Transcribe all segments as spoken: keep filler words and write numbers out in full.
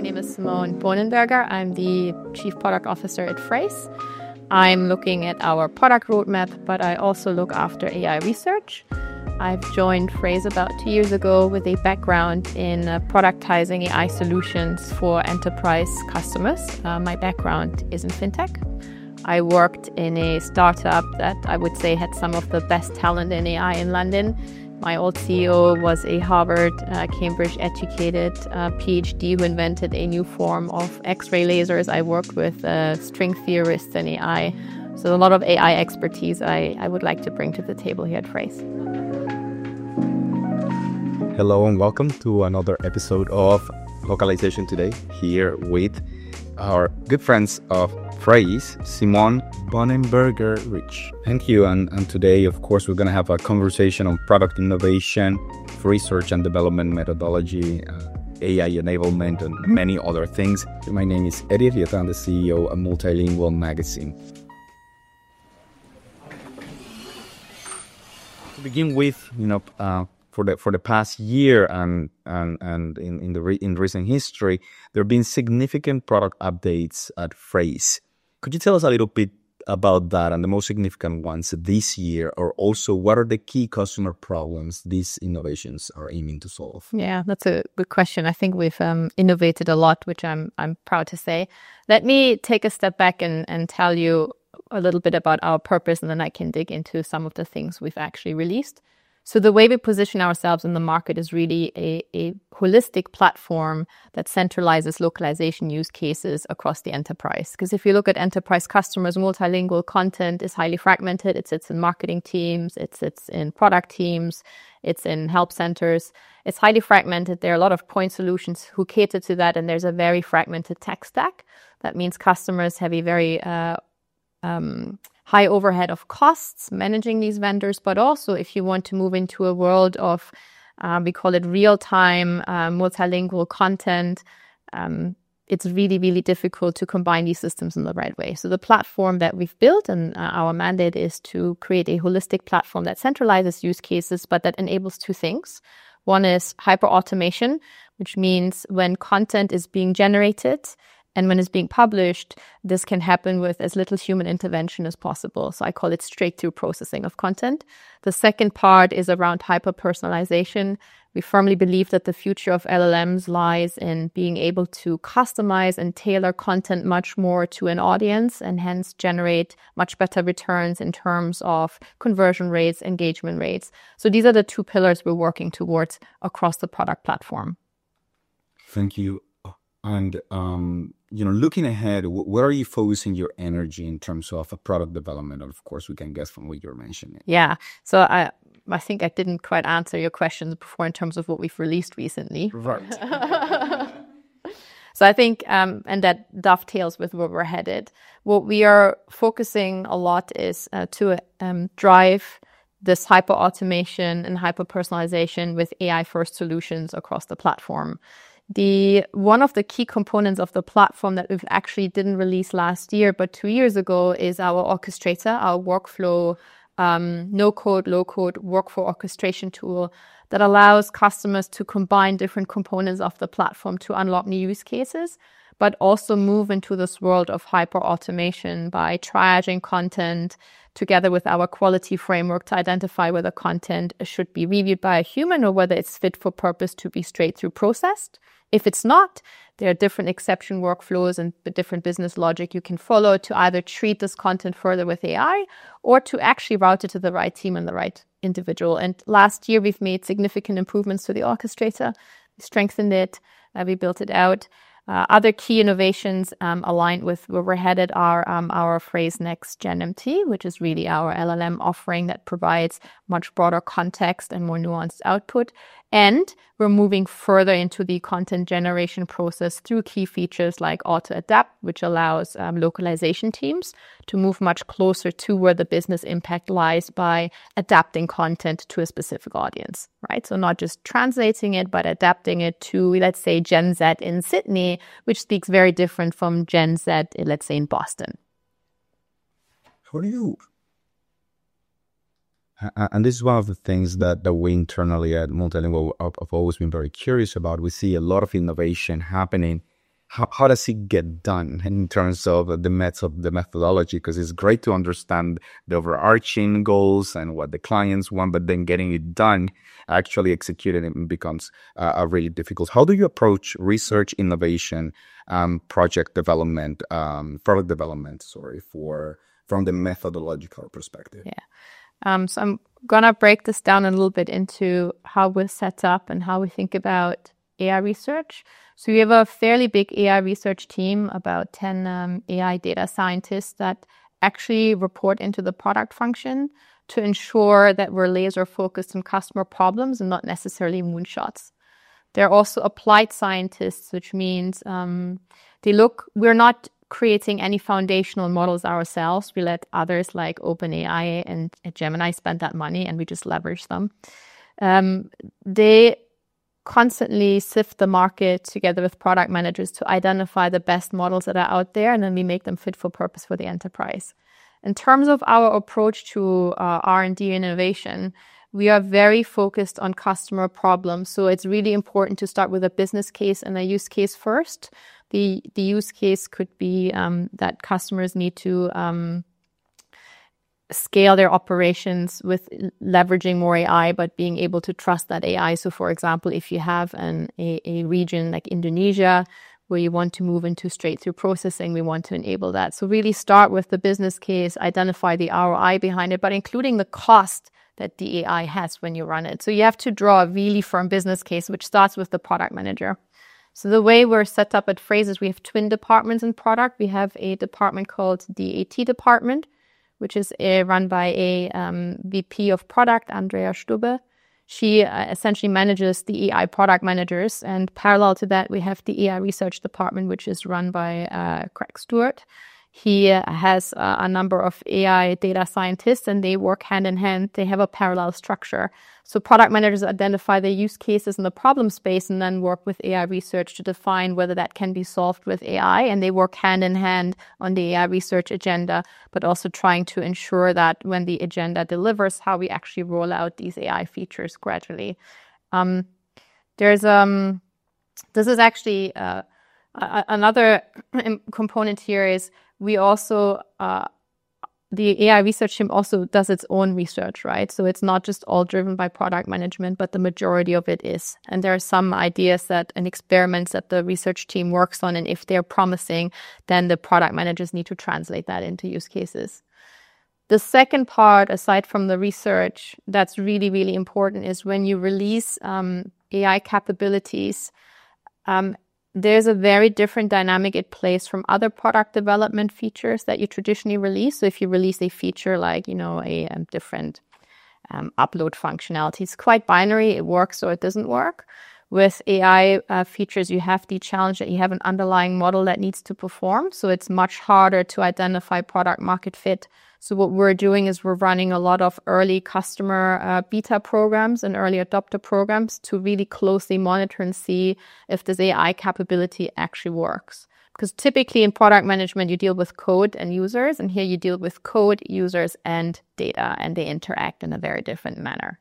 name is Simone Bonenberger. I'm the Chief Product Officer at Phrase. I'm looking at our product roadmap, but I also look after A I research. I've joined Phrase about two years ago with a background in uh, productizing A I solutions for enterprise customers. Uh, my background is in fintech. I worked in a startup that I would say had some of the best talent in A I in London. My old C E O was a Harvard, uh, Cambridge-educated uh, PhD who invented a new form of X-ray lasers. I worked with uh, string theorists in A I. So a lot of A I expertise I, I would like to bring to the table here at Phrase. Hello and welcome to another episode of Localization Today, here with our good friends of Phrase, Simone Bonenberger-Rich. Thank you. And, and today, of course, we're going to have a conversation on product innovation, research and development methodology, uh, A I enablement, and many other things. My name is Eddie Rieta. I'm the C E O of Multilingual Magazine. To begin with, you know, uh, for the for the past year and and and in in the re, in recent history, there have been significant product updates at Phrase. Could you tell us a little bit about that and the most significant ones this year, or also what are the key customer problems these innovations are aiming to solve? Yeah, that's a good question. I think we've um, innovated a lot, which I'm I'm proud to say. Let me take a step back and, and tell you a little bit about our purpose, and then I can dig into some of the things we've actually released. So the way we position ourselves in the market is really a, a holistic platform that centralizes localization use cases across the enterprise. Because if you look at enterprise customers, multilingual content is highly fragmented. It sits in marketing teams, it sits in product teams, it's in help centers. It's highly fragmented. There are a lot of point solutions who cater to that, and there's a very fragmented tech stack. That means customers have a very uh, um, high overhead of costs managing these vendors, but also if you want to move into a world of, um, we call it real-time uh, multilingual content, um, it's really, really difficult to combine these systems in the right way. So the platform that we've built, and uh, our mandate is to create a holistic platform that centralizes use cases, but that enables two things. One is hyper-automation, which means when content is being generated, and when it's being published, this can happen with as little human intervention as possible. So I call it straight-through processing of content. The second part is around hyper-personalization. We firmly believe that the future of L L Ms lies in being able to customize and tailor content much more to an audience, and hence generate much better returns in terms of conversion rates, engagement rates. So these are the two pillars we're working towards across the product platform. Thank you. And, um, you know, looking ahead, where are you focusing your energy in terms of a product development? And of course, we can guess from what you're mentioning. Yeah. So I I think I didn't quite answer your questions before in terms of what we've released recently. Right. So I think, um, and that dovetails with where we're headed. What we are focusing a lot is uh, to um, drive this hyper-automation and hyper-personalization with A I-first solutions across the platform. The one of the key components of the platform that we've actually didn't release last year, but two years ago, is our orchestrator, our workflow, um, no-code, low-code workflow orchestration tool that allows customers to combine different components of the platform to unlock new use cases, but also move into this world of hyper-automation by triaging content together with our quality framework to identify whether content should be reviewed by a human or whether it's fit for purpose to be straight-through processed. If it's not, there are different exception workflows and different business logic you can follow to either treat this content further with A I or to actually route it to the right team and the right individual. And last year, we've made significant improvements to the orchestrator. We strengthened it. Uh, we built it out. Uh, other key innovations um, aligned with where we're headed are um, our Phrase Next Gen M T, which is really our L L M offering that provides much broader context and more nuanced output. And we're moving further into the content generation process through key features like auto-adapt, which allows um, localization teams to move much closer to where the business impact lies by adapting content to a specific audience, right? So not just translating it, but adapting it to, let's say, Gen Z in Sydney, which speaks very different from Gen Z, let's say, in Boston. How do you... And this is one of the things that, that we internally at Multilingual have always been very curious about. We see a lot of innovation happening how, how does it get done in terms of the method, the methodology? Because it's great to understand the overarching goals and what the clients want, but then getting it done, actually executing it becomes uh, a really difficult. How do you approach research, innovation, um, project development, um, product development, sorry, for from the methodological perspective? Yeah. Um, so I'm going to break this down a little bit into how we're set up and how we think about A I research. So we have a fairly big A I research team, about ten um, A I data scientists that actually report into the product function to ensure that we're laser focused on customer problems and not necessarily moonshots. They're also applied scientists, which means um, they look, we're not creating any foundational models ourselves. We let others like OpenAI and Gemini spend that money and we just leverage them. Um, they constantly sift the market together with product managers to identify the best models that are out there, and then we make them fit for purpose for the enterprise. In terms of our approach to uh, R and D innovation, we are very focused on customer problems. So it's really important to start with a business case and a use case first. The the use case could be um, that customers need to um, scale their operations with leveraging more A I, but being able to trust that A I. So, for example, if you have an a, a region like Indonesia where you want to move into straight-through processing, we want to enable that. So really start with the business case, identify the R O I behind it, but including the cost that the A I has when you run it. So you have to draw a really firm business case, which starts with the product manager. So the way we're set up at Frase is we have twin departments in product. We have a department called the A T department, which is a, run by a um, V P of product, Andrea Stubbe. She uh, essentially manages the A I product managers. And parallel to that, we have the A I research department, which is run by uh, Craig Stewart. He uh, has uh, a number of A I data scientists, and they work hand in hand. They have a parallel structure. So product managers identify the use cases in the problem space and then work with A I research to define whether that can be solved with A I. And they work hand in hand on the A I research agenda, but also trying to ensure that when the agenda delivers, how we actually roll out these A I features gradually. Um, there's um, this is actually uh, a- another component here is we also, uh, the A I research team also does its own research, right? So it's not just all driven by product management, but the majority of it is. And there are some ideas that and experiments that the research team works on. And if they're promising, then the product managers need to translate that into use cases. The second part, aside from the research, that's really, really important is when you release um, A I capabilities, um, there's a very different dynamic it plays from other product development features that you traditionally release. So if you release a feature like, you know, a, a different um, upload functionality, it's quite binary. It works or it doesn't work. With A I uh, features, you have the challenge that you have an underlying model that needs to perform. So it's much harder to identify product market fit. So what we're doing is we're running a lot of early customer uh, beta programs and early adopter programs to really closely monitor and see if this A I capability actually works. Because typically in product management, you deal with code and users, and here you deal with code, users, and data, and they interact in a very different manner.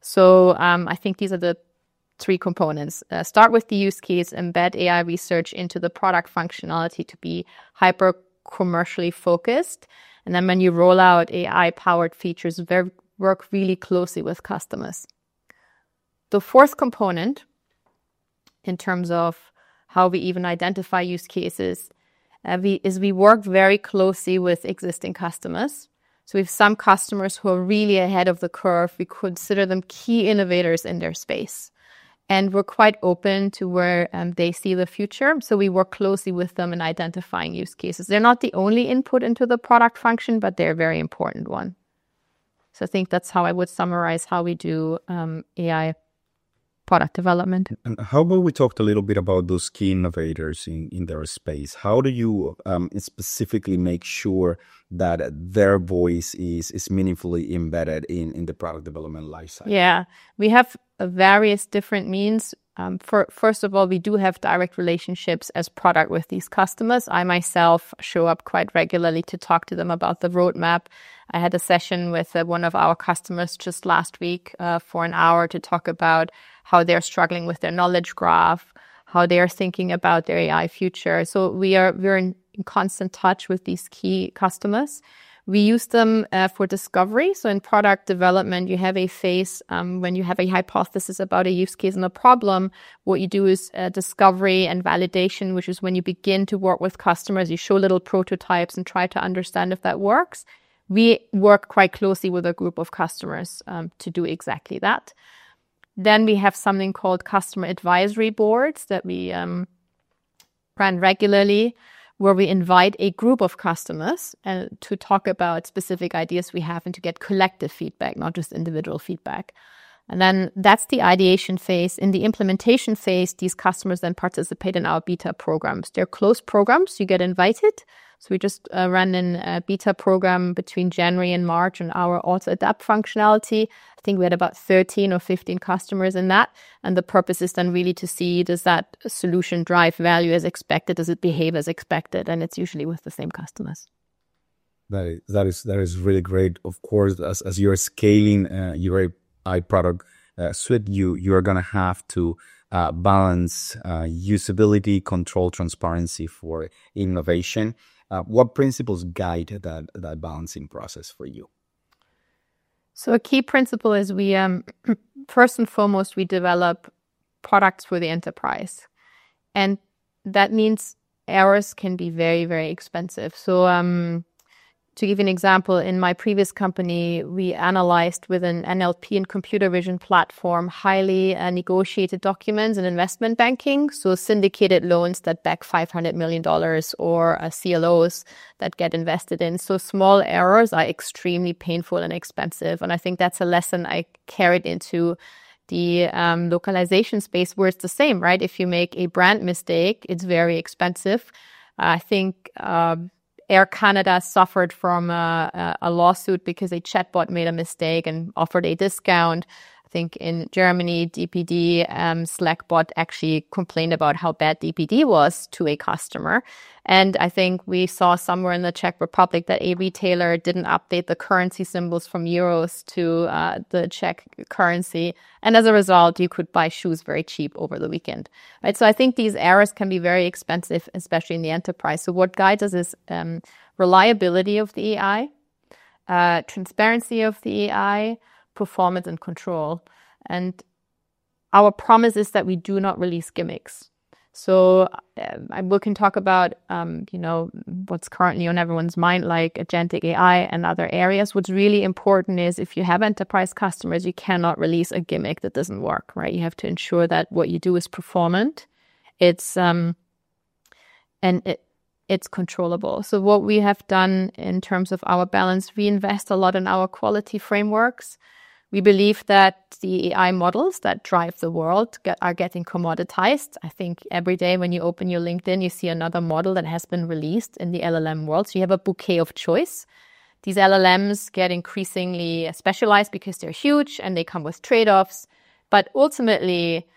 So um, I think these are the three components. Uh, start with the use case, embed A I research into the product functionality to be hyper commercially focused. And then when you roll out A I-powered features, very, work really closely with customers. The fourth component, in terms of how we even identify use cases, uh, we, is we work very closely with existing customers. So we have some customers who are really ahead of the curve. We consider them key innovators in their space. And we're quite open to where um, they see the future. So we work closely with them in identifying use cases. They're not the only input into the product function, but they're a very important one. So I think that's how I would summarize how we do um, A I product development. And how about we talked a little bit about those key innovators in, in their space? How do you um, specifically make sure that their voice is, is meaningfully embedded in, in the product development lifecycle? Yeah, we have various different means. Um, for, first of all, we do have direct relationships as product with these customers. I myself show up quite regularly to talk to them about the roadmap. I had a session with uh, one of our customers just last week uh, for an hour to talk about how they're struggling with their knowledge graph, how they are thinking about their A I future. So we are we're in, in constant touch with these key customers. We use them uh, for discovery. So in product development, you have a phase um, when you have a hypothesis about a use case and a problem. What you do is uh, discovery and validation, which is when you begin to work with customers. You show little prototypes and try to understand if that works. We work quite closely with a group of customers um, to do exactly that. Then we have something called customer advisory boards that we um, run regularly, where we invite a group of customers uh, to talk about specific ideas we have and to get collective feedback, not just individual feedback. And then that's the ideation phase. In the implementation phase, these customers then participate in our beta programs. They're closed programs. You get invited. So we just uh, ran in a beta program between January and March on our auto adapt functionality. I think we had about thirteen or fifteen customers in that. And the purpose is then really to see, does that solution drive value as expected? Does it behave as expected? And it's usually with the same customers. That is, that is, that is really great. Of course, as, as you're scaling uh, your A I product uh, suite, you, you are going to have to uh, balance uh, usability, control, transparency for innovation. Uh, what principles guide that that balancing process for you? So a key principle is we, um, first and foremost, we develop products for the enterprise. And that means errors can be very, very expensive. So um, to give you an example, in my previous company, we analyzed with an N L P and computer vision platform highly uh, negotiated documents in investment banking. So syndicated loans that back five hundred million dollars or uh, C L Os that get invested in. So small errors are extremely painful and expensive. And I think that's a lesson I carried into the um, localization space, where it's the same, right? If you make a brand mistake, it's very expensive. I think um, Air Canada suffered from a, a lawsuit because a chatbot made a mistake and offered a discount. I think in Germany, D P D, um, Slackbot actually complained about how bad D P D was to a customer. And I think we saw somewhere in the Czech Republic that a retailer didn't update the currency symbols from euros to uh, the Czech currency. And as a result, you could buy shoes very cheap over the weekend. Right? So I think these errors can be very expensive, especially in the enterprise. So what guides us is um, reliability of the A I, uh, transparency of the A I, performance and control. And our promise is that we do not release gimmicks. So uh, we can talk about, um, you know, what's currently on everyone's mind, like agentic A I and other areas. What's really important is if you have enterprise customers, you cannot release a gimmick that doesn't work, right? You have to ensure that what you do is performant. It's, um, and it, it's controllable. So what we have done in terms of our balance, we invest a lot in our quality frameworks. We believe that the A I models that drive the world get, are getting commoditized. I think every day when you open your LinkedIn, you see another model that has been released in the L L M world. So you have a bouquet of choice. These L L Ms get increasingly specialized because they're huge and they come with trade-offs. But ultimately,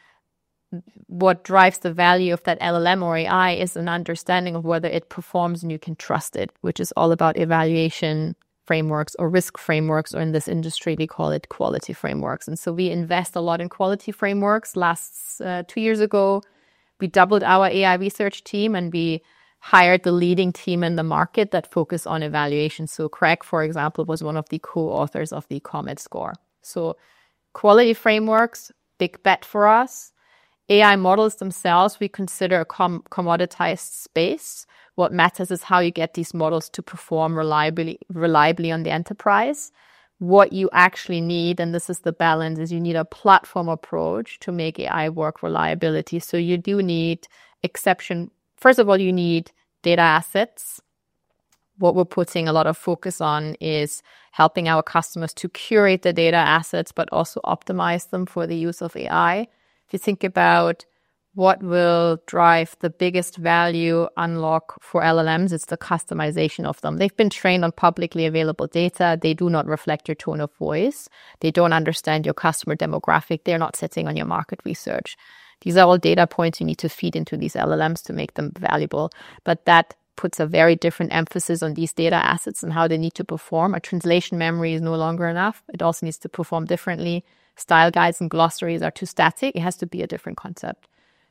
what drives the value of that L L M or A I is an understanding of whether it performs and you can trust it, which is all about evaluation frameworks or risk frameworks, or in this industry, we call it quality frameworks. And so we invest a lot in quality frameworks. Last uh, two years ago, we doubled our A I research team and we hired the leading team in the market that focus on evaluation. So Craig, for example, was one of the co-authors of the Comet score. So quality frameworks, big bet for us. A I models themselves, we consider a com- commoditized space. What matters is how you get these models to perform reliably, reliably on the enterprise. What you actually need, and this is the balance, is you need a platform approach to make A I work reliability. So you do need exception. First of all, you need data assets. What we're putting a lot of focus on is helping our customers to curate the data assets, but also optimize them for the use of A I. If you think about what will drive the biggest value unlock for L L Ms, it's the customization of them. They've been trained on publicly available data. They do not reflect your tone of voice. They don't understand your customer demographic. They're not sitting on your market research. These are all data points you need to feed into these L L Ms to make them valuable. But that puts a very different emphasis on these data assets and how they need to perform. A translation memory is no longer enough. It also needs to perform differently. Style guides and glossaries are too static. It has to be a different concept.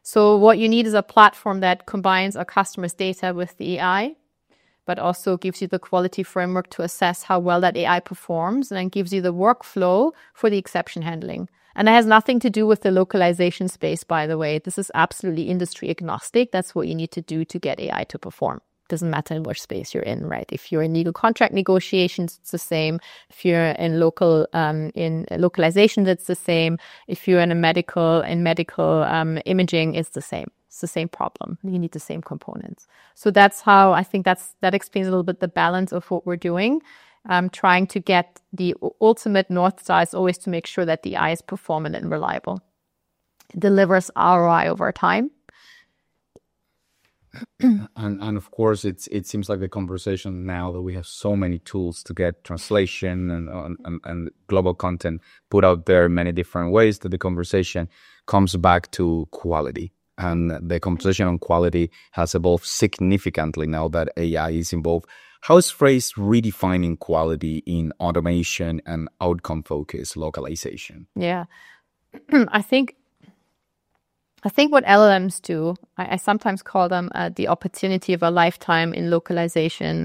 So what you need is a platform that combines a customer's data with the A I, but also gives you the quality framework to assess how well that A I performs, and then gives you the workflow for the exception handling. And that has nothing to do with the localization space, by the way. This is absolutely industry agnostic. That's what you need to do to get A I to perform. Doesn't matter in which space you're in, right? If you're in legal contract negotiations, it's the same. If you're in local, um, in localization, it's the same. If you're in a medical, in medical um, imaging, it's the same. It's the same problem. You need the same components. So that's how I think that's that explains a little bit the balance of what we're doing. Um, trying to get the ultimate North Star is always to make sure that the A I is performant and reliable. It delivers R O I over time. and and of course, it's it seems like the conversation now that we have so many tools to get translation and and, and global content put out there in many different ways, that the conversation comes back to quality. And the conversation on quality has evolved significantly now that A I is involved. How is Frase redefining quality in automation and outcome-focused localization? Yeah, I think I think what L L Ms do, I, I sometimes call them uh, the opportunity of a lifetime in localization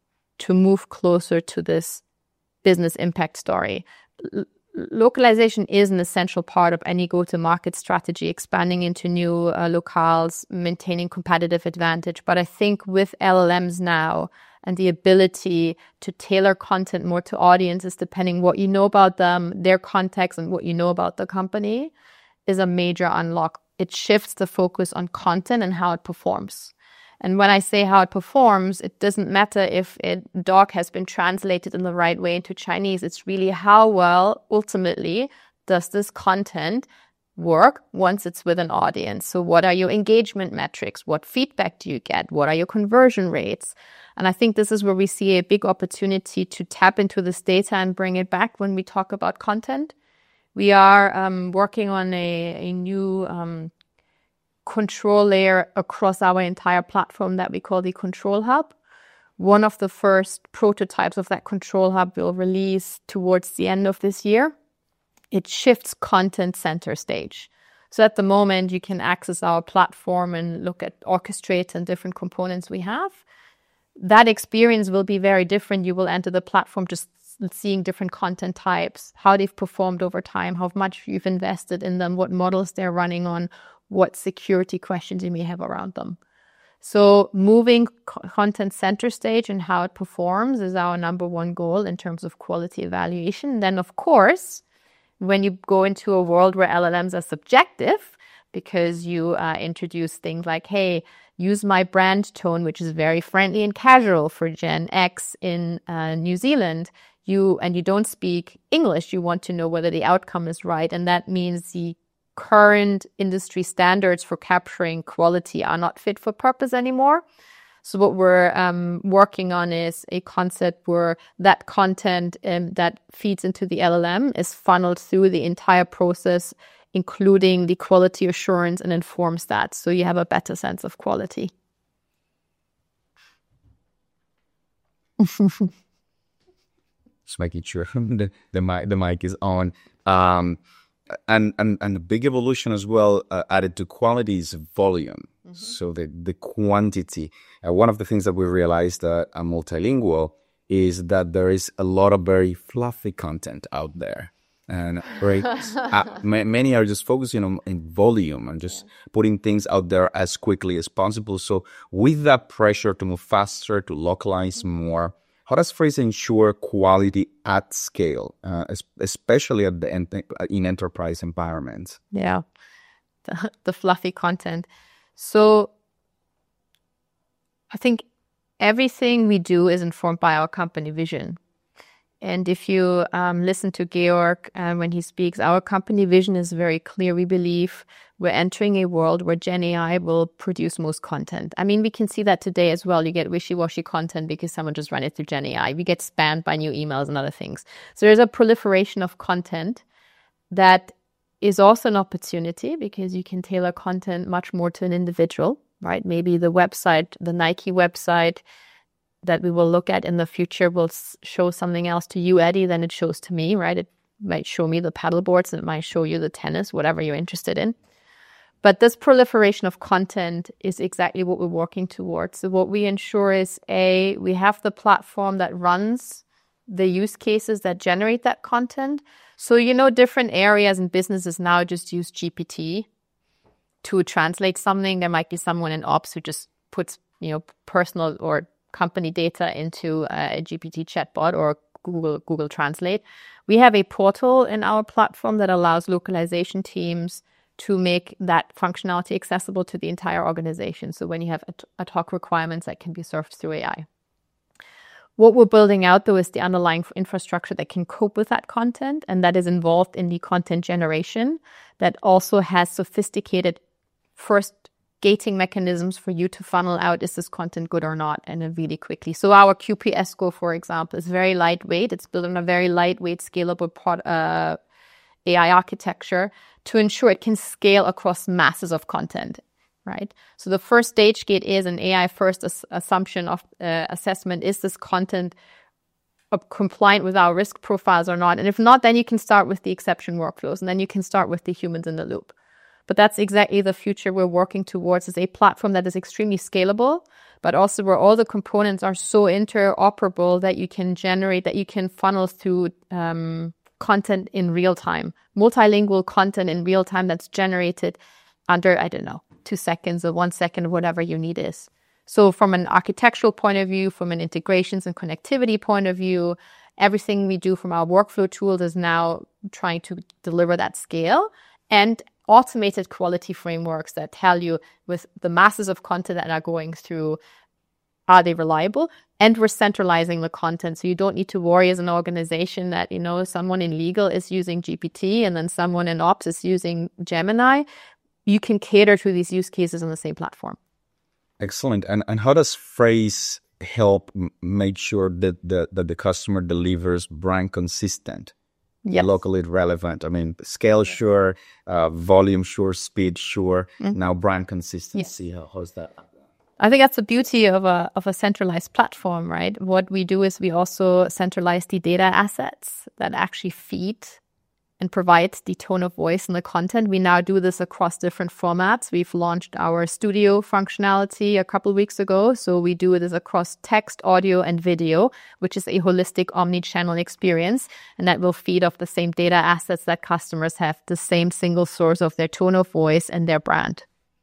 to move closer to this business impact story. L- Localization is an essential part of any go-to-market strategy, expanding into new uh, locales, maintaining competitive advantage. But I think with L L Ms now and the ability to tailor content more to audiences, depending what you know about them, their context, and what you know about the company, is a major unlock. It shifts the focus on content and how it performs. And when I say how it performs, it doesn't matter if a doc has been translated in the right way into Chinese. It's really how well, ultimately, does this content work once it's with an audience. So what are your engagement metrics? What feedback do you get? What are your conversion rates? And I think this is where we see a big opportunity to tap into this data and bring it back when we talk about content. We are um, working on a, a new um, control layer across our entire platform that we call the Control Hub. One of the first prototypes of that Control Hub will release towards the end of this year. It shifts content center stage. So at the moment, you can access our platform and look at Orchestrate and different components we have. That experience will be very different. You will enter the platform just seeing different content types, how they've performed over time, how much you've invested in them, what models they're running on, what security questions you may have around them. So moving co- content center stage and how it performs is our number one goal in terms of quality evaluation. Then, of course, when you go into a world where L L Ms are subjective, because you uh, introduce things like, hey, use my brand tone, which is very friendly and casual for Gen X in uh, New Zealand, you and you don't speak English, you want to know whether the outcome is right. And that means the current industry standards for capturing quality are not fit for purpose anymore. So what we're um, working on is a concept where that content um, that feeds into the L L M is funneled through the entire process, including the quality assurance, and informs that. So you have a better sense of quality. Just making sure the, the, mic, the mic is on. Um, And, and and a big evolution as well uh, added to quality is volume. Mm-hmm. So the, the quantity. Uh, one of the things that we realized that uh, multilingual is that there is a lot of very fluffy content out there. And right, uh, ma- many are just focusing on in volume and just yeah. putting things out there as quickly as possible. So with that pressure to move faster, to localize mm-hmm. more, how does Frase ensure quality at scale, uh, especially at the ent- in enterprise environments? Yeah, the, the fluffy content. So I think everything we do is informed by our company vision. And if you um, listen to Georg uh, when he speaks, our company vision is very clear. We believe we're entering a world where Gen A I will produce most content. I mean, we can see that today as well. You get wishy-washy content because someone just ran it through Gen A I. We get spammed by new emails and other things. So there's a proliferation of content that is also an opportunity because you can tailor content much more to an individual, right? Maybe the website, the Nike website that we will look at in the future will show something else to you, Eddie, than it shows to me, right? It might show me the paddle boards and it might show you the tennis, whatever you're interested in. But this proliferation of content is exactly what we're working towards. So what we ensure is, A, we have the platform that runs the use cases that generate that content. So, you know, different areas and businesses now just use G P T to translate something. There might be someone in ops who just puts, you know, personal or company data into a G P T chatbot or Google Google Translate. We have a portal in our platform that allows localization teams to make that functionality accessible to the entire organization. So when you have ad hoc requirements, that can be served through A I. What we're building out, though, is the underlying infrastructure that can cope with that content and that is involved in the content generation, that also has sophisticated first gating mechanisms for you to funnel out, is this content good or not, and then really quickly. So our Q P S score, for example, is very lightweight. It's built on a very lightweight, scalable pod, uh, A I architecture to ensure it can scale across masses of content. Right. So the first stage gate is an A I first as- assumption of uh, assessment. Is this content uh, compliant with our risk profiles or not? And if not, then you can start with the exception workflows, and then you can start with the humans in the loop. But that's exactly the future we're working towards, is a platform that is extremely scalable, but also where all the components are so interoperable that you can generate, that you can funnel through um, content in real time, multilingual content in real time that's generated under, I don't know, two seconds or one second, whatever your need is. So from an architectural point of view, from an integrations and connectivity point of view, everything we do from our workflow tools is now trying to deliver that scale, and automated quality frameworks that tell you, with the masses of content that are going through, are they reliable? And we're centralizing the content. So you don't need to worry as an organization that, you know, someone in legal is using G P T and then someone in ops is using Gemini. You can cater to these use cases on the same platform. Excellent. And and how does Phrase help m- make sure that the, that the customer delivers brand consistent, Yes. locally relevant? I mean, scale sure, uh, volume sure, speed sure. Mm-hmm. Now brand consistency. Yes. How, how's that? I think that's the beauty of a of a centralized platform, right? What we do is we also centralize the data assets that actually feed and provide the tone of voice and the content. We now do this across different formats. We've launched our studio functionality a couple of weeks ago. So we do this across text, audio, and video, which is a holistic omni-channel experience. And that will feed off the same data assets that customers have, the same single source of their tone of voice and their brand.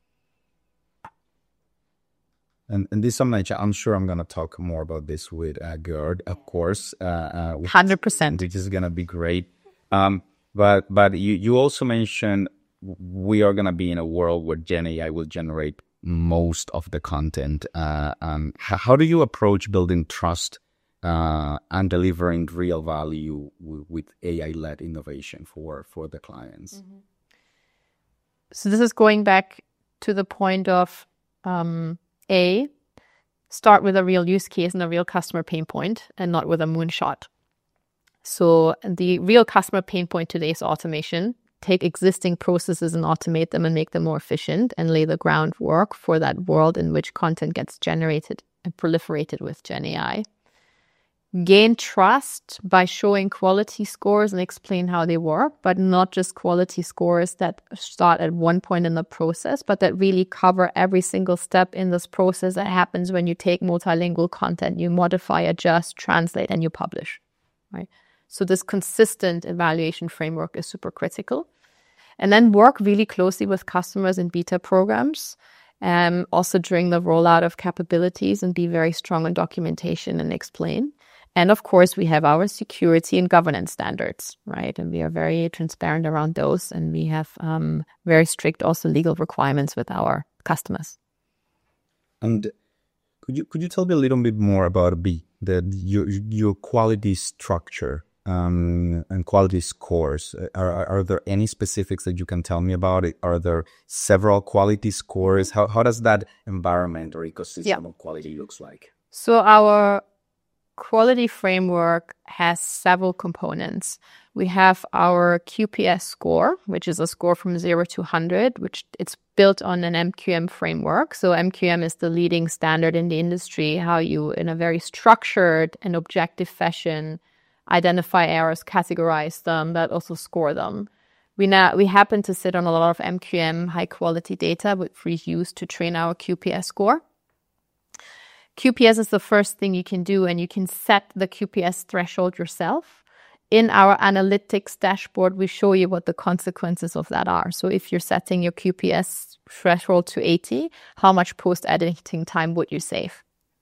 And, and this, I'm sure I'm going to talk more about this with uh, Gerd, of course. Uh, uh, one hundred percent. Which is going to be great. Um, But but you, you also mentioned we are going to be in a world where Gen A I will generate most of the content. Uh, um, how, how do you approach building trust uh, and delivering real value w- with A I-led innovation for, for the clients? Mm-hmm. So this is going back to the point of um, A, start with a real use case and a real customer pain point and not with a moonshot. So the real customer pain point today is automation. Take existing processes and automate them and make them more efficient and lay the groundwork for that world in which content gets generated and proliferated with Gen A I. Gain trust by showing quality scores and explain how they work, but not just quality scores that start at one point in the process, but that really cover every single step in this process that happens when you take multilingual content, you modify, adjust, translate, and you publish, right? So this consistent evaluation framework is super critical. And then work really closely with customers in beta programs, um, also during the rollout of capabilities, and be very strong on documentation and explain. And of course, we have our security and governance standards, right? And we are very transparent around those. And we have um, very strict also legal requirements with our customers. And could you could you tell me a little bit more about B, the your your quality structure? Um, and quality scores. Are, are are there any specifics that you can tell me about it? Are there several quality scores? How how does that environment or ecosystem yeah. of quality looks like? So our quality framework has several components. We have our Q P S score, which is a score from zero to one hundred, which it's built on an M Q M framework. So M Q M is the leading standard in the industry, how you, in a very structured and objective fashion, identify errors, categorize them, but also score them. We now we happen to sit on a lot of M Q M high quality data, which we use to train our Q P S score. Q P S is the first thing you can do, and you can set the Q P S threshold yourself. In our analytics dashboard, we show you what the consequences of that are. So if you're setting your Q P S threshold to eighty, how much post-editing time would you save?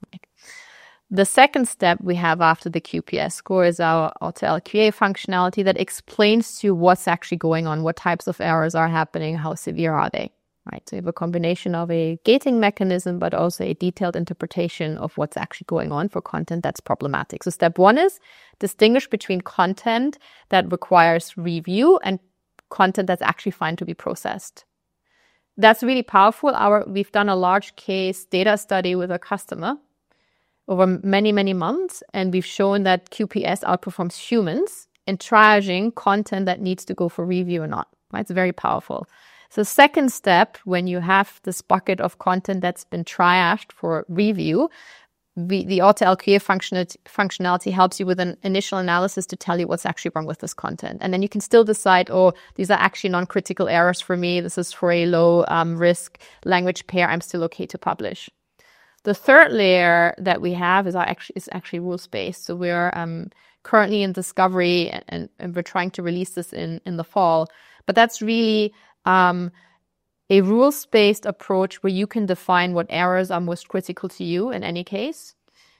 The second step we have after the Q P S score is our AutoLQA functionality that explains to you what's actually going on, what types of errors are happening, how severe are they. Right, so you have a combination of a gating mechanism, but also a detailed interpretation of what's actually going on for content that's problematic. So step one is distinguish between content that requires review and content that's actually fine to be processed. That's really powerful. Our we've done a large case data study with a customer over many, many months, and we've shown that Q P S outperforms humans in triaging content that needs to go for review or not. Right, it's very powerful. So second step, when you have this bucket of content that's been triaged for review, we, the AutoLQA functionality, functionality helps you with an initial analysis to tell you what's actually wrong with this content. And then you can still decide, oh, these are actually non-critical errors for me. This is for a low um, risk language pair. I'm still okay to publish. The third layer that we have is, our actually, is actually rules-based. So we're um, currently in discovery, and, and we're trying to release this in, in the fall. But that's really Um, a rules-based approach where you can define what errors are most critical to you in any case.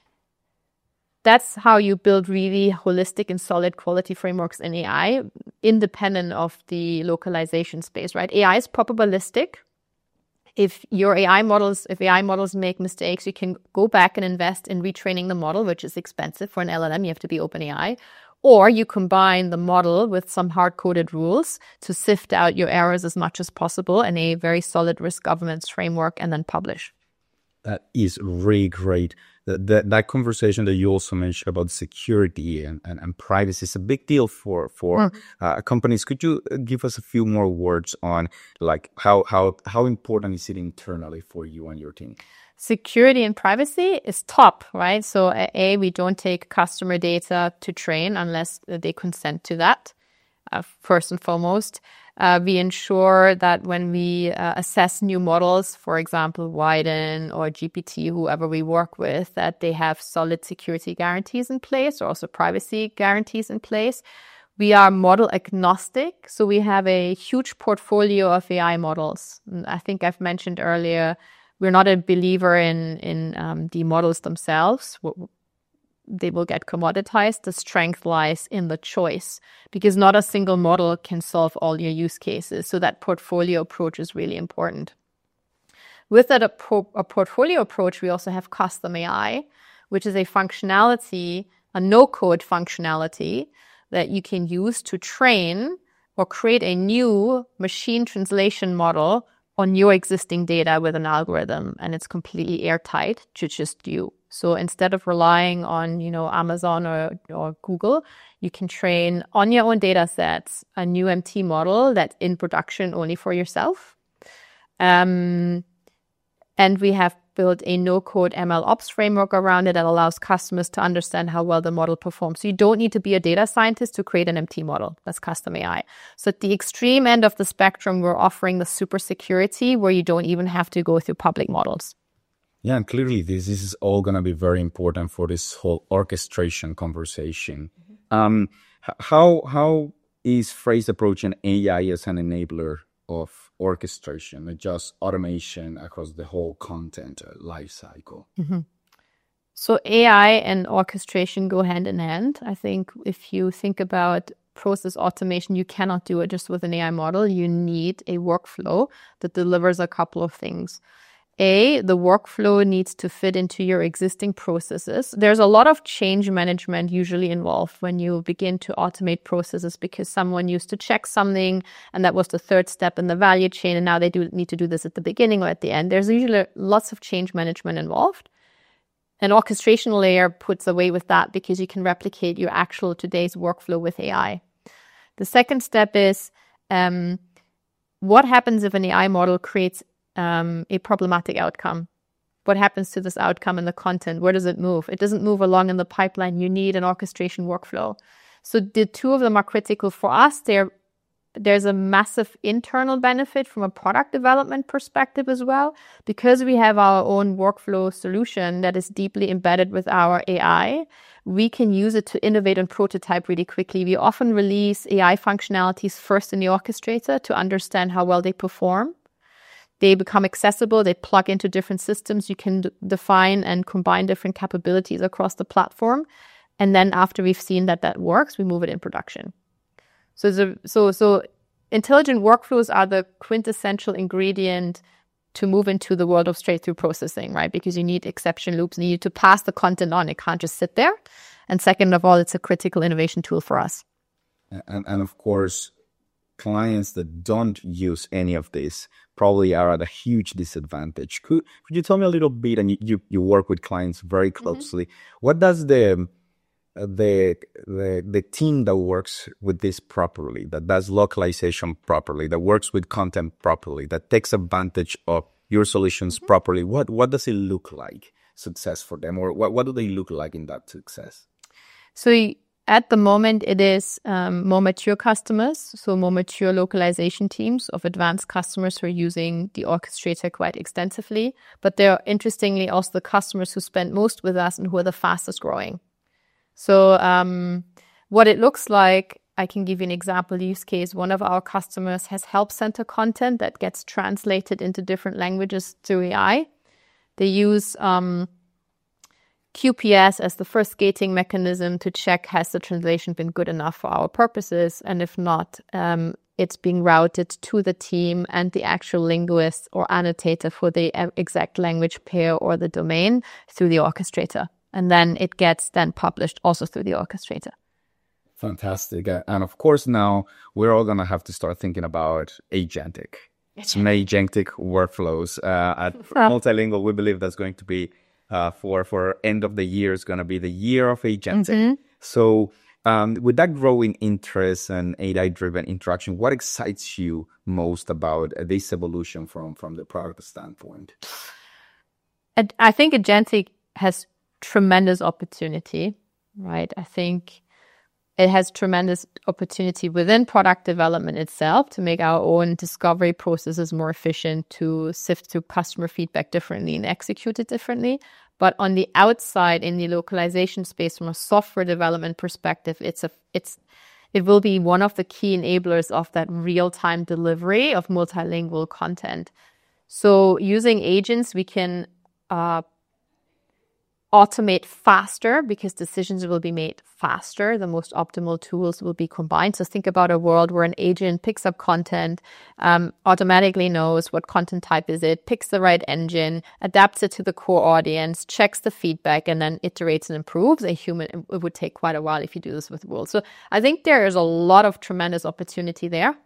That's how you build really holistic and solid quality frameworks in A I, independent of the localization space, right? A I is probabilistic. If your A I models, if A I models make mistakes, you can go back and invest in retraining the model, which is expensive for an L L M. You have to be OpenAI. Or you combine the model with some hard-coded rules to sift out your errors as much as possible in a very solid risk governance framework and then publish. That is really great. That, that, that conversation that you also mentioned about security and, and, and privacy is a big deal for, for mm. uh, companies. Could you give us a few more words on like how, how, how important is it internally for you and your team? Security and privacy is top, right? So A, we don't take customer data to train unless they consent to that, uh, first and foremost. Uh, we ensure that when we uh, assess new models, for example, Widen or G P T, whoever we work with, that they have solid security guarantees in place or also privacy guarantees in place. We are model agnostic, so we have a huge portfolio of A I models. I think I've mentioned earlier, we're not a believer in, in um, the models themselves. They will get commoditized. The strength lies in the choice because not a single model can solve all your use cases. So that portfolio approach is really important. With that a, pro- a portfolio approach, we also have custom A I, which is a functionality, a no-code functionality that you can use to train or create a new machine translation model on your existing data with an algorithm, and it's completely airtight to just you. So instead of relying on, you know, Amazon or, or Google, you can train on your own data sets a new M T model that's in production only for yourself. Um, and we have built a no-code M L ops framework around it that allows customers to understand how well the model performs. So you don't need to be a data scientist to create an M T model. That's custom A I. So at the extreme end of the spectrum, we're offering the super security where you don't even have to go through public models. Yeah, and clearly this, this is all going to be very important for this whole orchestration conversation. Mm-hmm. Um, how how is Phrase approaching A I as an enabler of orchestration, not just automation across the whole content lifecycle? Mm-hmm. So A I and orchestration go hand in hand. I think if you think about process automation, you cannot do it just with an A I model. You need a workflow that delivers a couple of things. A, the workflow needs to fit into your existing processes. There's a lot of change management usually involved when you begin to automate processes because someone used to check something and that was the third step in the value chain, and now they do need to do this at the beginning or at the end. There's usually lots of change management involved. An orchestration layer puts away with that because you can replicate your actual today's workflow with A I. The second step is um, what happens if an A I model creates Um, a problematic outcome? What happens to this outcome in the content? Where does it move? It doesn't move along in the pipeline. You need an orchestration workflow. So the two of them are critical for us. They're there's a massive internal benefit from a product development perspective as well, because we have our own workflow solution that is deeply embedded with our A I. We can use it to innovate and prototype really quickly. We often release A I functionalities first in the orchestrator to understand how well they perform. They become accessible. They plug into different systems. You can d- define and combine different capabilities across the platform. And then after we've seen that that works, we move it in production. So, the, so, so intelligent workflows are the quintessential ingredient to move into the world of straight-through processing, right? Because you need exception loops. You need to pass the content on. It can't just sit there. And second of all, it's a critical innovation tool for us. And, and of course, clients that don't use any of this probably are at a huge disadvantage. Could, could you tell me a little bit, and you, you, you work with clients very closely, mm-hmm. what does the, the, the, the team that works with this properly, that does localization properly, that works with content properly, that takes advantage of your solutions mm-hmm. properly, what, what does it look like success for them? Or what, what do they look like in that success? So at the moment, it is um, more mature customers, so more mature localization teams of advanced customers who are using the orchestrator quite extensively. But there are, interestingly, also the customers who spend most with us and who are the fastest growing. So um, what it looks like, I can give you an example use case. One of our customers has help center content that gets translated into different languages through A I. They use Um, Q P S as the first gating mechanism to check, has the translation been good enough for our purposes? And if not, um, it's being routed to the team and the actual linguist or annotator for the exact language pair or the domain through the orchestrator. And then it gets then published also through the orchestrator. Fantastic. And of course, now we're all going to have to start thinking about agentic. Some agentic workflows. Uh, at Multilingual, we believe that's going to be Uh, for for end of the year is going to be the year of agentic. Mm-hmm. So um, with that growing interest and A I-driven interaction, what excites you most about uh, this evolution from, from the product standpoint? I think agentic has tremendous opportunity, right? I think it has tremendous opportunity within product development itself to make our own discovery processes more efficient, to sift through customer feedback differently and execute it differently. But on the outside, in the localization space, from a software development perspective, it's a it's it will be one of the key enablers of that real-time delivery of multilingual content. So using agents, we can uh, automate faster because decisions will be made faster. The most optimal tools will be combined. So think about a world where an agent picks up content, um, automatically knows what content type is it, picks the right engine, adapts it to the core audience, checks the feedback, and then iterates and improves. A human, it would take quite a while if you do this with worlds. So I think there is a lot of tremendous opportunity there.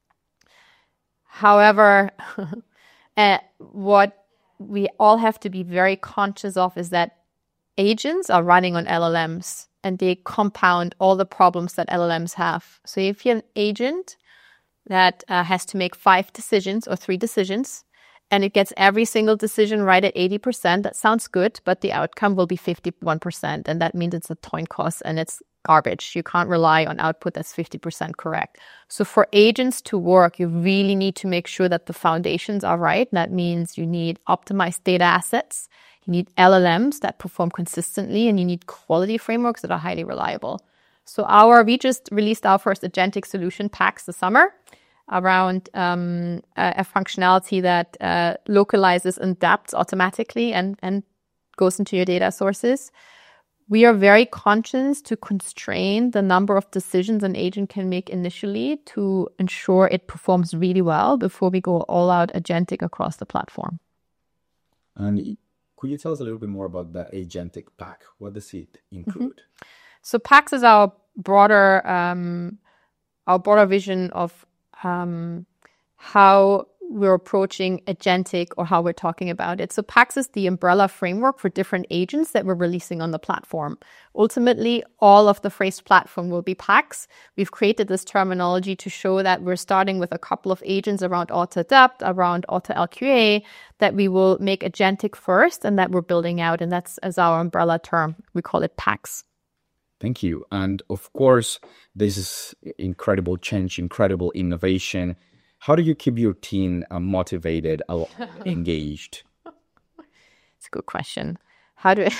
However, uh, what we all have to be very conscious of is that agents are running on L L Ms and they compound all the problems that L L Ms have. So if you're an agent that uh, has to make five decisions or three decisions and it gets every single decision right at eighty percent, that sounds good, but the outcome will be fifty-one percent. And that means it's a coin cost and it's garbage. You can't rely on output that's fifty percent correct. So for agents to work, you really need to make sure that the foundations are right. That means you need optimized data assets. You need L L Ms that perform consistently, and you need quality frameworks that are highly reliable. So our we just released our first agentic solution, PAX, this summer, around um, a, a functionality that uh, localizes and adapts automatically and, and goes into your data sources. We are very conscious to constrain the number of decisions an agent can make initially to ensure it performs really well before we go all out agentic across the platform. And could you tell us a little bit more about the agentic pack? What does it include? Mm-hmm. So PAX is our broader, um, our broader vision of um, how we're approaching agentic or how we're talking about it. So PAX is the umbrella framework for different agents that we're releasing on the platform. Ultimately, all of the phrase platform will be PAX. We've created this terminology to show that we're starting with a couple of agents around AutoAdapt, around AutoL Q A, that we will make agentic first and that we're building out. And that's as our umbrella term. We call it PAX. Thank you. And of course, this is incredible change, incredible innovation. How do you keep your team uh, motivated, uh, engaged? It's a good question. How do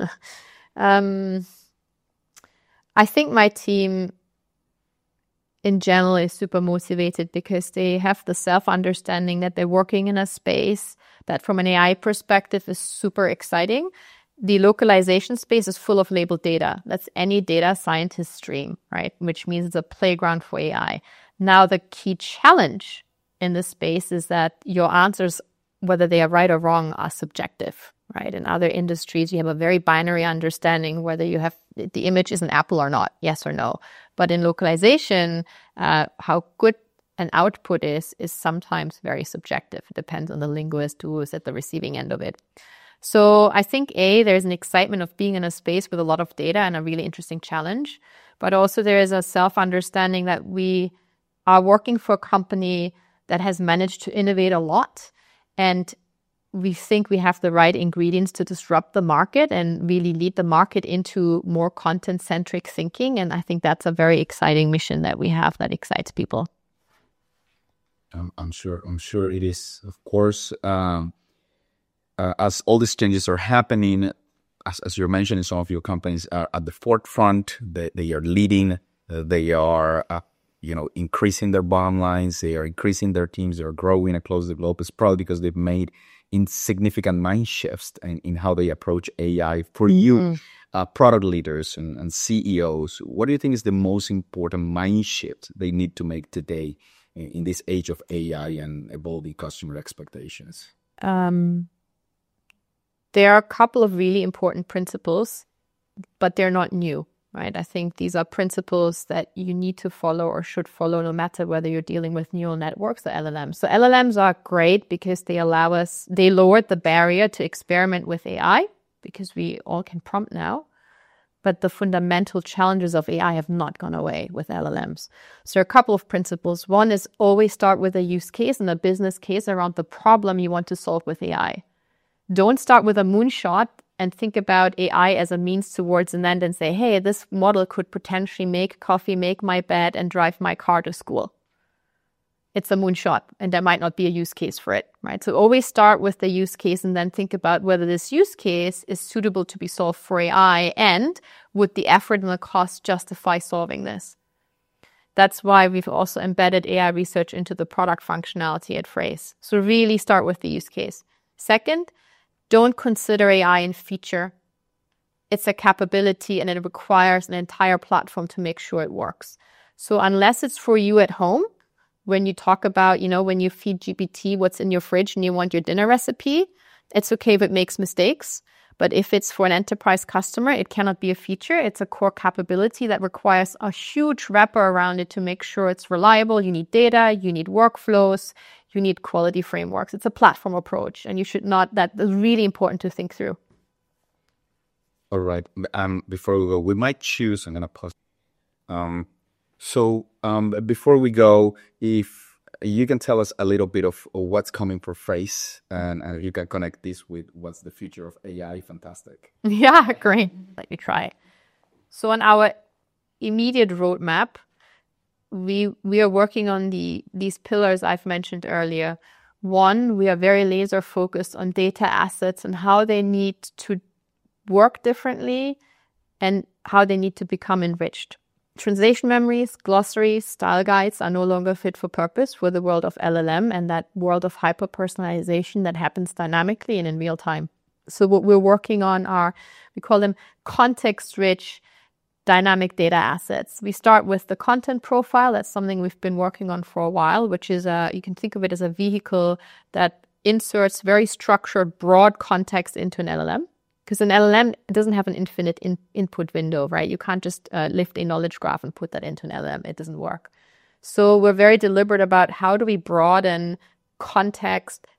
um, I think my team in general is super motivated because they have the self-understanding that they're working in a space that from an A I perspective is super exciting. The localization space is full of labeled data. That's any data scientist's dream, right? Which means it's a playground for A I. Now, the key challenge in this space is that your answers, whether they are right or wrong, are subjective, right? In other industries, you have a very binary understanding whether you have the image is an apple or not, yes or no. But in localization, uh, how good an output is, is sometimes very subjective. It depends on the linguist who is at the receiving end of it. So I think, A, there's an excitement of being in a space with a lot of data and a really interesting challenge. But also there is a self-understanding that we are working for a company that has managed to innovate a lot. And we think we have the right ingredients to disrupt the market and really lead the market into more content-centric thinking. And I think that's a very exciting mission that we have that excites people. Um, I'm sure. I'm sure it is. Of course, um, uh, as all these changes are happening, as, as you're mentioning, some of your companies are at the forefront. They, they are leading. Uh, they are, uh, you know, increasing their bottom lines. They are increasing their teams. They are growing across the globe. It's probably because they've made insignificant mind shifts in, in how they approach A I. For you, mm-hmm. uh, product leaders and, and C E Os, what do you think is the most important mind shift they need to make today in, in this age of A I and evolving customer expectations? Um, there are a couple of really important principles, but they're not new, right? I think these are principles that you need to follow or should follow no matter whether you're dealing with neural networks or L L Ms. So L L Ms are great because they allow us, they lowered the barrier to experiment with A I because we all can prompt now. But the fundamental challenges of A I have not gone away with L L Ms. So there are a couple of principles. One is always start with a use case and a business case around the problem you want to solve with A I. Don't start with a moonshot and think about A I as a means towards an end and say, hey, this model could potentially make coffee, make my bed, and drive my car to school. It's a moonshot, and there might not be a use case for it, right? So always start with the use case and then think about whether this use case is suitable to be solved for A I and would the effort and the cost justify solving this. That's why we've also embedded A I research into the product functionality at Phrase. So really start with the use case. Second, don't consider A I in feature. It's a capability and it requires an entire platform to make sure it works. So unless it's for you at home, when you talk about, you know, when you feed G P T what's in your fridge and you want your dinner recipe, it's okay if it makes mistakes. But if it's for an enterprise customer, it cannot be a feature. It's a core capability that requires a huge wrapper around it to make sure it's reliable. You need data, you need workflows, you need quality frameworks. It's a platform approach, and you should not, that is really important to think through. All right. Um, before we go, we might choose, I'm going to pause. Um, so um, before we go, if you can tell us a little bit of what's coming for Phrase, and, and you can connect this with what's the future of A I, fantastic. Yeah, great. Let me try. So on our immediate roadmap, we we are working on the these pillars I've mentioned earlier. One, we are very laser focused on data assets and how they need to work differently and how they need to become enriched. Translation memories, glossaries, style guides are no longer fit for purpose for the world of L L M and that world of hyper-personalization that happens dynamically and in real time. So what we're working on are, we call them context-rich dynamic data assets. We start with the content profile. That's something we've been working on for a while, which is a, you can think of it as a vehicle that inserts very structured, broad context into an L L M. Because an L L M doesn't have an infinite in, input window, right? You can't just uh, lift a knowledge graph and put that into an L L M. It doesn't work. So we're very deliberate about how do we broaden context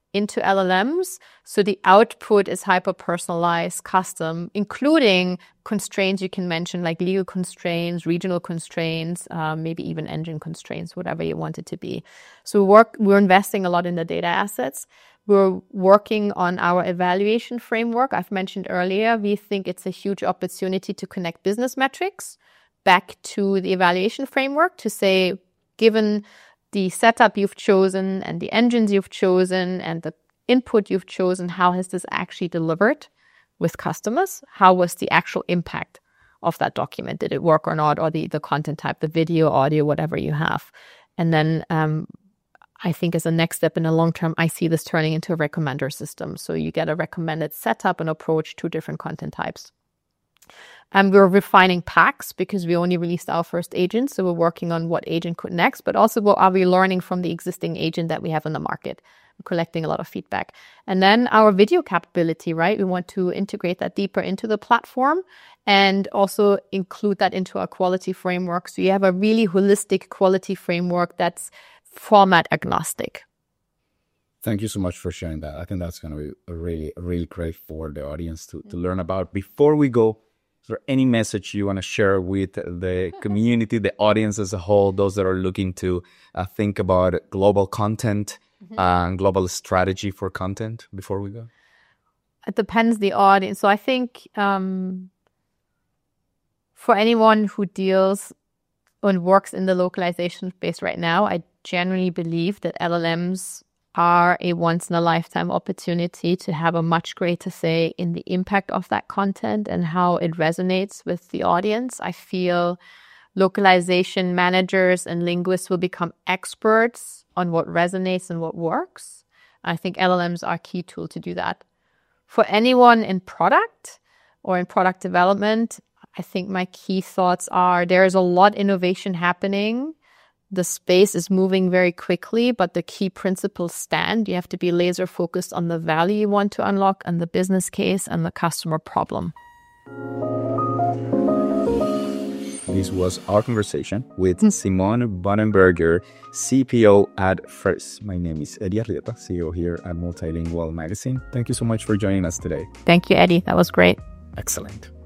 into L L Ms. So the output is hyper-personalized, custom, including constraints you can mention, like legal constraints, regional constraints, um, maybe even engine constraints, whatever you want it to be. So work, we're investing a lot in the data assets. We're working on our evaluation framework. I've mentioned earlier, we think it's a huge opportunity to connect business metrics back to the evaluation framework to say, given the setup you've chosen and the engines you've chosen and the input you've chosen, how has this actually delivered with customers? How was the actual impact of that document? Did it work or not? Or the, the content type, the video, audio, whatever you have. And then um, I think as a next step in the long term, I see this turning into a recommender system. So you get a recommended setup and approach to different content types. And we're refining packs because we only released our first agent. So we're working on what agent could next, but also what are we learning from the existing agent that we have in the market. We're collecting a lot of feedback. And then our video capability, right? We want to integrate that deeper into the platform and also include that into our quality framework. So you have a really holistic quality framework that's format agnostic. Thank you so much for sharing that. I think that's going to be a really, really great for the audience to, to learn about. Before we go, is there any message you want to share with the community, the audience as a whole, those that are looking to uh, think about global content mm-hmm. and global strategy for content before we go? It depends the audience. So I think um, for anyone who deals and works in the localization space right now, I generally believe that L L Ms are a once-in-a-lifetime opportunity to have a much greater say in the impact of that content and how it resonates with the audience. I feel localization managers and linguists will become experts on what resonates and what works. I think L L Ms are a key tool to do that. For anyone in product or in product development, I think my key thoughts are there is a lot of innovation happening. The space is moving very quickly, but the key principles stand. You have to be laser focused on the value you want to unlock and the business case and the customer problem. This was our conversation with Simone Bonenberger, C P O at Freyrs. My name is Eddie Arrieta, C E O here at Multilingual Magazine. Thank you so much for joining us today. Thank you, Eddie. That was great. Excellent.